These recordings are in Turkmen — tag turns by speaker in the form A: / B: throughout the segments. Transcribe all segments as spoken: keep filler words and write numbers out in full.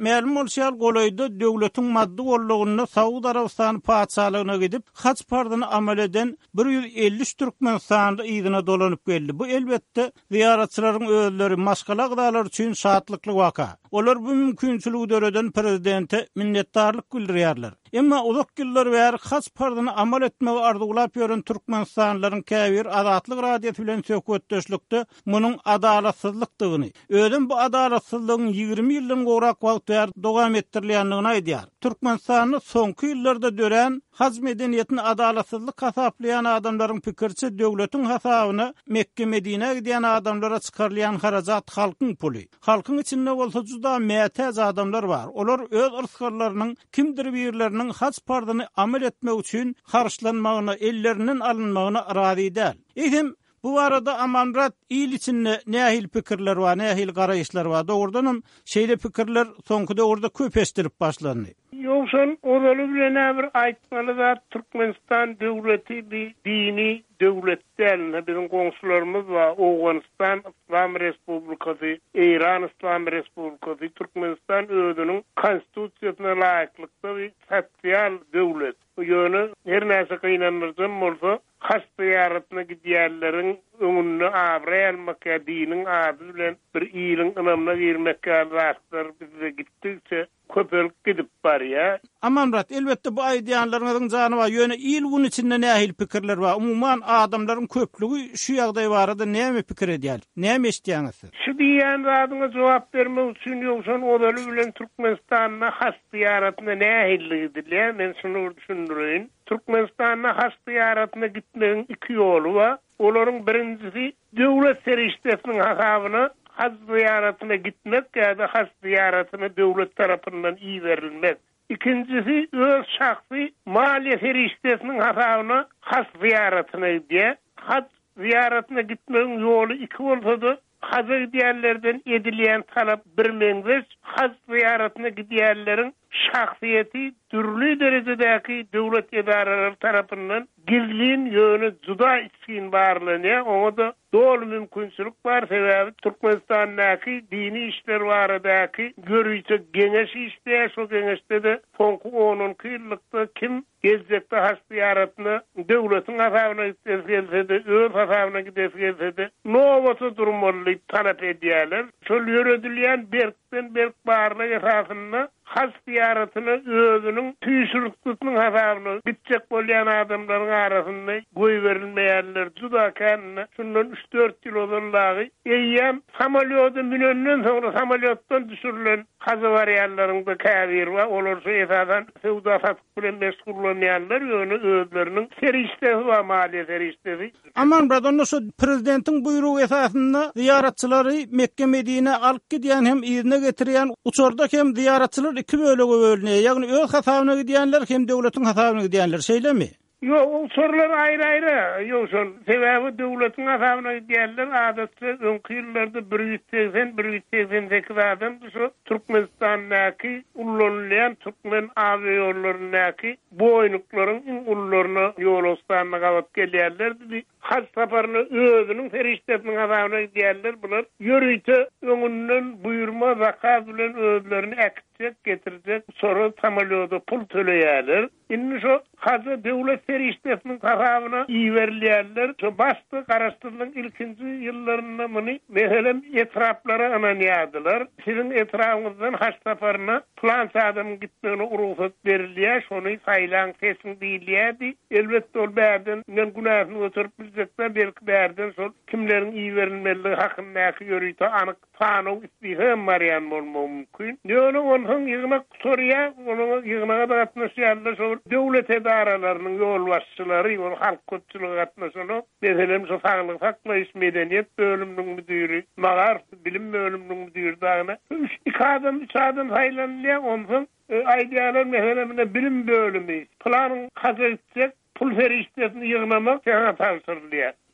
A: ma'lum bolýar golayda döwletiň maddi bollugyna Saudi Arabistany paçalygyna gidip haç pardyny amal eden bir yüz elli üç türkmen sandy ýygyna dolanyp geldi. Bu elbetde ziyaratçylaryň özleri maşgala gıdalar üçin şatlykly waka. Olar bu mümkinçiligi döreden prezidente minnetdarlyk bildirýärler. Emma uzak ýyllar bäri haç pardyny amal etmegi arzulap ýören türkmenstanlaryň käbir azatlyk radiýasy bilen söhbetdeşlikde munyň adalatsyzlykdygyny, ödüm bu adalatsyzlygyň ýygrimi ýyldan gowrak wagt ýar dowam etdirilýändigini aýdýar. Türkmenistany soňky ýyllarda dören haz medeniýetini adalatsyzlyk hasaplayan adamlaryň pikirçe döwletiň hasabyna Mekke Medine gidýän adamlara çykarylýan harajat halkyň puly. Halkyň içinde bolsa juda mätäz adamlar bar. Olar öz ırsgarlarynyň kimdir birleriniň haç pardyny amal etmek üçin harçlanmagyna, ellerinden alınmagyna razy däl. Edim bu arada Amanrat il içinde nähil pikirler var, nähil garaýyşlar var. Dogrudanam şeýle pikirler soňky döwürde köp estirip başlandy.
B: Yoksa odaly bilen bir aýtmaly zat Türkmenistan döwleti bir dini döwlet däl. Bizim goňşularymyz var. Owganistan İslam Respublikasy, İran İslam Respublikasy, Türkmenistan özüniň konstitusiýasyna laýyklykda bir sosial döwlet. Bu ýöne her näse kynanyrjam bolsa, has ziyaretine gidýärleriň öňünde abrelmek diniň ady bilen bir ýylyň ynamna girmekkä rastlar bizde gitdikçe köpelip gidip bar ya.
A: Amanrat, elbette bu aýdýanlaryňyň jany var. Ýöne il bunun içinde nähil pikirler var. Umuman adamlaryň köplügi şu ýagdaý barada näme pikir edýär? Näme eşitýäňiz?
B: Şu diýen zadyňa jogap bermek üçin ýoksa odaly bilen Türkmenistanyna has ziyaretine nähilligi dilýär. Men şunu düşündirýin. Türkmenistanyna has ziyaretine gitmegiň iki ýolu var. Olaryň birincisi döwlet serişdesiniň hasabyna haz ziyaretine gitmek ýa-da haz ziyaretine döwlet tarapyndan iý berilmek. İkincisi öz şahsy maliýe serişdesiniň hasabyna haz ziyaretine diýe. Haz ziyaretine gitmegiň ýolu iki bolsa-da haz edýärlerden edilýän talap bir meňzeş, haz ziyaretine gidýärleriň şahsiýeti türlü derejedäki döwlet edaralary tarapyndan gizlin ýöne juda iskin barlygyny, oňa da dol mümkinçilik bar. Sebäbi Türkmenistanyňky dini işler baradaky görüýse geňeş işler, şo geňeşde de soňky onunky ýyllykda kim gezekde has ziyaretine döwletiň hasabyna gitse de, öz hasabyna gitse de nowata durmaly talap edýärler. Şol ýöredilýän berkden berk barlyk esasynda has ziyaretine özünün tüýsürlükdiň hasabyny bitjek bolýan adamlaryň arasynda goý berilmeýärler juda kanna. Şundan üç dört ýyl olanlagy eýýäm samolyota minenden soňra samolyotdan düşürilen hazawarýarlaryň da käbir we olar şu esasan sewda satyk bilen meşgullanýarlar ýöne özleriniň serişdesi we maliýe serişdesi.
A: Aman bradonda şu prezidentiň buýrugy esasynda ziyaratçylary Mekke Medine alyp gidýän hem ýerine getirýän uçurda hem ziyaratçylar iki bölege bölünýär. Ýagny öz hasabyna gidýänler hem döwletiň hasabyna gidýänler şeýlemi?
B: Yok, o sorular ayrı-ayrı. Yok, son. Sebebi devletin hasabyna gidýärler adatda öňki ýyllarda bir yüz seksen bir yüz seksen sekiz adam şu Türkmenistanyňky ullanýan Türkmen awy ýollarynyňky boýnuklaryň ullaryna ýol ostanyna galat gelýärler. Haz saparyny özüniň ferişdesiniň hasabyna gidýärler. Bular ýörüýte öňünden buýurma zakaz bilen özlerini äkitjek getirjek. Sonra samolyota pul töleýärler. Indi şu hazır devlet ferişdesiniň hasabyna iý berilýärler. Şu başda garaşdyrylan ilkinji ýyllarynda muny meselem etraplara ananýardylar. Sizin etrafyňyzdan haç saparyna plan adam gitmegine urusat berilýär. Şonu saýlan sesin diýilýärdi. Elbetde ol bärden men günahyny götürüp bizekler belki bärden şol kimleriň iý berilmeligi hakyndaky ýörüýte anyk tanaw istiham barýan bolmagy mümkin. Ýöne onuň ýygnak sorýa, onuň ýygnaga da gatnaşýarlar şol döwlet edaralarynyň ýol başçylary, ýol halk köpçüligi gatnaşýar. Meselem şu saglyk saklaýyş medeniýet bölüminiň müdiri, magar bilim bölüminiň müdiri dagana üç iki adam üç adam saýlanýar, onuň aýdýarlar meselemine bilim bölümi planyň hazır etjek pul ferişdesini ýygnamak ýa-da tapşyrylýar.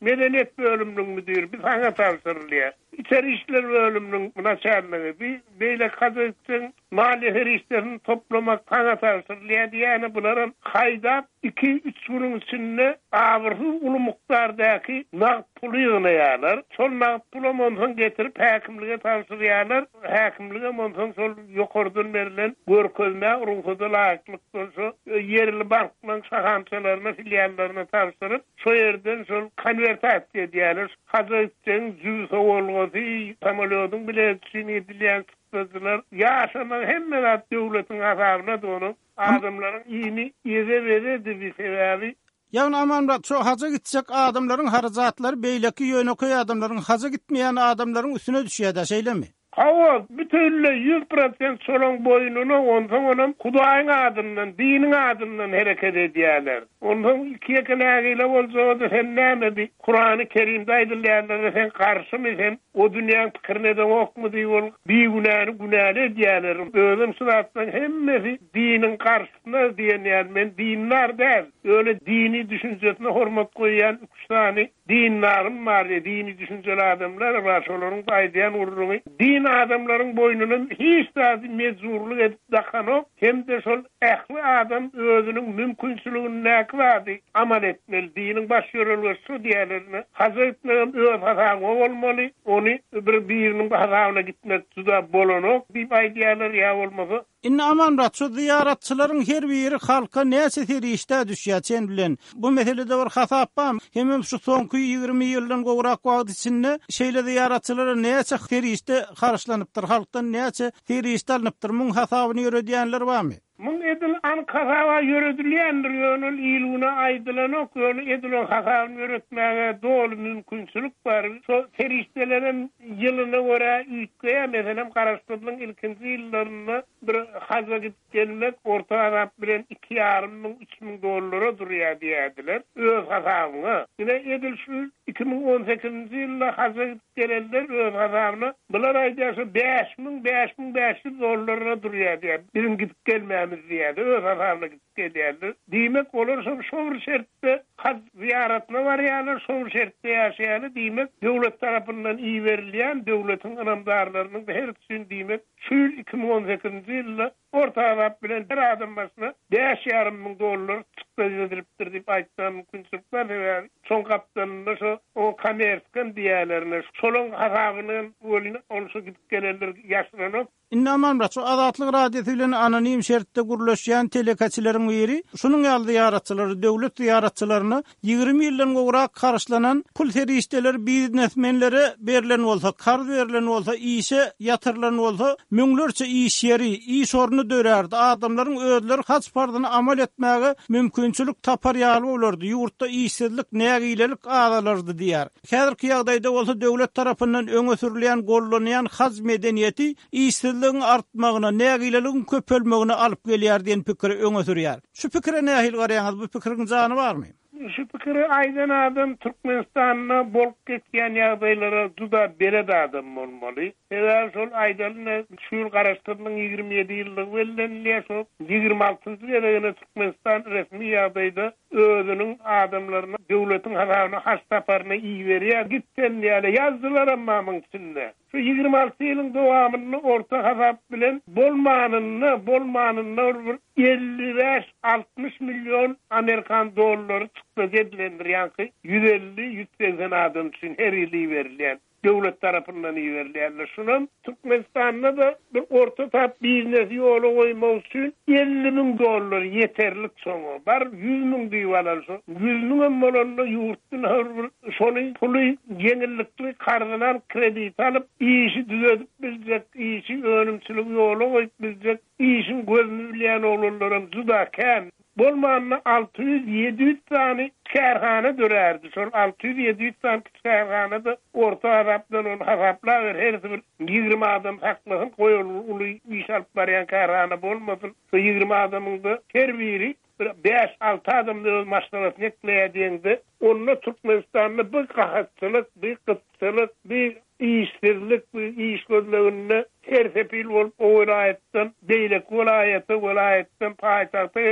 B: Medeniyet bölümünün müdürü, biz hana tavsırlıyor. İçeri işler bölümünün naçarlığı, bir beyle kazıksın, mali her işlerini toplamak hana tavsırlıyor diyene bunların hayda iki üç bunun içinde ağırlı ulu muktardaki nağd pulu yığınayalar. Sol nağd pulu monson getirip hakimliğe tavsırlayalar. Hakimliğe monson sol yokordun verilen görközme, ruhudu layıklık olsa yerli bankman sahançalarına, filiallarına tavsırıp so yerden sol konvertasyon ediyorlar. Kazıksın, züvse olgası, samolyodun biletçini edilen sıktılar. Yaşanan hemen at devletin azabına doğru adamların iyini yeze veredi bir sebebi.
A: Yani aman çok haca gidecek adamların harcatları beyleki yönököy adamların haca gitmeyen adamların üstüne düşüyor da şeyle mi?
B: Hava bütünle yüz prosent solon boynunu ondan onun Kudayın adından, dinin adından hareket ediyorlar. Ondan ikiye kenarıyla olsa da sen ne bir Kur'an-ı Kerim'de aydınlayanlara sen karşı mı sen o dünyanın fikrine de ok mu diyor bir günahını günahını ediyorlar. Özüm sırattan hemmesi dinin karşısına diyen yani ben dinler der. Öyle dini düşüncesine hürmet koyan üç tane dinlerim var ya dini düşünceli adamlar var. Onların paydayan uğrunu din adamların boynunun hiç daha mezurluk edip dakanok hem de sol ehli adam özünün mümkünsülüğünü nekvadı amal etmeli. Dinin baş yorulması diğerlerine Hazretlerin öz hatamı olmalı. Onu bir birinin hatamına gitmek tuda bolonok bir paydayanlar ya olmalı.
A: İnne aman ratçı ziyaratçıların her biri halka neyse teri işte düşüyor sen bilen. Bu meselede var hatapam. Hem şu sonku yirmi yıldan goğrak vaxt içinde şeyle ziyaratçılara neyse teri işte karşılanıptır. Halktan neyse teri işte alınıptır. Mun hatabını yürüdiyenler var mı?
B: Mun edil an kazawa yürüdülendir yönül iluna aydılanok yönül edilon hatabını yürütmeye doğru mümkünsülük var. So teristelerin yılına göre ülkeye mesela karıştırılan ilkinci yıllarında bir haza gitmek orta Arap bilen iki yarım bin üç bin dolara duruyor diyediler. Öz hatabını. Yine edil şu iki bin on sekizinci yılda haza gitgelenler öz hatabını bunlar aydası beş bin beş bin beş yüz dolara duruyor diye. Birin gidip gelmemiz diye. Öz hatabına gidip geliyorlar. Demek olursa şovur şertte haz ziyaretine var yani şovur şertte yaşayanı demek devlet tarafından iyi verilen devletin anamdarlarının da her türlü demek şu iki bin on sekizinci yılda orta Arap bilen her adam başına beş yarım bin dolar çıktı ediliptir deyip ayttan mümkünçülükler ve son kaptanında şu o kamerskan diyelerine solon hasabının ölünü olsa gidip gelenler yaşlanıp
A: İnnaman raço Azatlyk radiosynyň anonim şertde gurulýan telekaçylaryň biri şunun ýaly ziyaratçylary döwlet ziyaratçylaryny ýygrimi ýyldan gowrak karşylanan pul terişdeler biznesmenlere berilen bolsa, kar berilen bolsa, işe ýatyrlan bolsa, müňlerçe iş ýeri, iş orny dörärdi. Adamlaryň özleri haç pardyny amal etmäge mümkinçilik tapar ýaly bolardy. Ýurtda işsizlik, nägilelik agalardy diýär. Häzirki ýagdaýda bolsa döwlet tarapyndan öňe sürilýän gollanýan haz medeniýeti işsiz artmagyna, nägileligiň köpelmegine alyp gelýär diýen pikir öňe sürýär. Şu pikire nähil garaýaňyz, bu pikiriň jany barmy?
B: Şu pikiri aýdan adam Türkmenistanyna bolup ketýän ýagdaýlara juda bered adam bolmaly. Eger şol aýdalyny şu garaşdyrylan ýygrimi ýedi ýyllyk wellenle şol ýygrimi altynjy ýerine Türkmenistan resmi ýagdaýda özüniň adamlaryna döwletiň halagyna has taparyna iý berýär. Gitsen ýaly ýazdylar amma muň içinde. Şu ýygrimi alty ýylyň dowamyny orta hasap bilen bolmanyny, bolmanyny elli beş altmış milyon Amerikan dollary çıktı dedilendir yankı. yüz elli yüz seksen adam için her ýyly berilýän. Devlet tarafından iyi verilenler. Şunun Türkmenistan'da da bir orta tap biznes yolu koymak için elli bin dolar yeterlik sonu. Var yüz bin diyorlar. yüz bin emmolarla yurttun sonu pulu yenillikli kardılar kredi alıp işi düzeltip bilecek, işi önümçülük yolu koyup bilecek, işin gözünü bilen olurlarım zudaken bolmanna altı yüz yedi yüz tane kärhane dörerdi. Son altı yüz yedi yüz tane kärhane da orta Arap'dan onu hasapla ver. Her bir ýygrimi adam haklasın koyulur. Ulu iş alıp baryan kärhane bolmasın. So ýygrimi adamın da her biri beş altı adamda maşlanat nekleýädiňde onunla Türkmenistan'da bir kahatçılık, bir kıtçılık, bir işsizlik, bir iş gözlüğünde her sepil olup o vilayetten, beylek vilayeti, vilayetten payitahta elmek.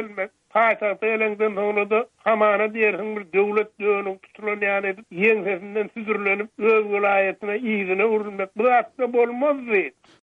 B: Paýtagda elengden soňra da hamana diýersiň bir döwlet döwünün tutulan ýany ýeňsesinden süzürlenip öz vilayatyna ýygyna urilmek bu atda bolmazdy.